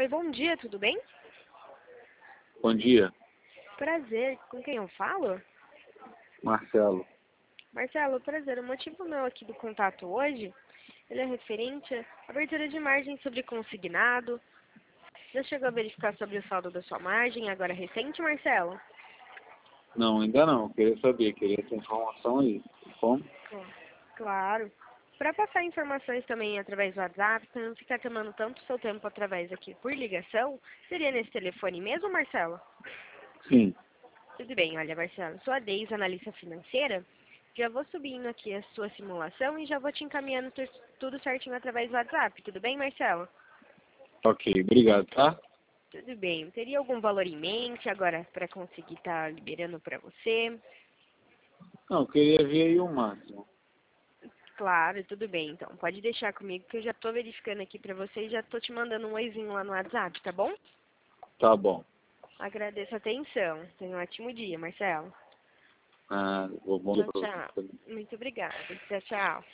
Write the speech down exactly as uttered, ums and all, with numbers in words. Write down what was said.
bom dia, tudo bem? Bom dia, Prazer, com quem eu falo? Marcelo. Marcelo, prazer, o motivo meu aqui do contato hoje, ele é referente à abertura de margem sobre consignado. Já chegou a verificar sobre o saldo da sua margem, agora recente, Marcelo? Não, ainda não. Queria saber, queria essa informação aí. Como? Claro. Para passar informações também através do WhatsApp, para não ficar tomando tanto seu tempo através aqui por ligação, seria nesse telefone mesmo, Marcelo? Sim. Tudo bem, olha, Marcelo, sou a Deise, analista financeira. Já vou subindo aqui a sua simulação e já vou te encaminhando tu- tudo certinho através do WhatsApp. Tudo bem, Marcelo? Ok, obrigado, tá? Tudo bem. Teria algum valor em mente agora para conseguir estar liberando para você? Não, queria ver aí o máximo. Claro, tudo bem. Então, pode deixar comigo que eu já estou verificando aqui para você e já estou te mandando um oizinho lá no WhatsApp, tá bom? Tá bom. Agradeço a atenção. Tenha um ótimo dia, Marcelo. Ah, vou bom dia Tchau, pra tchau. você. Muito obrigada. Tchau, tchau.